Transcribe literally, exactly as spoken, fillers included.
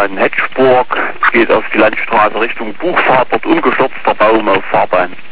in Hetschburg, geht auf die Landstraße Richtung Buchfahrt, dort umgestürzter Baum auf Fahrbahn.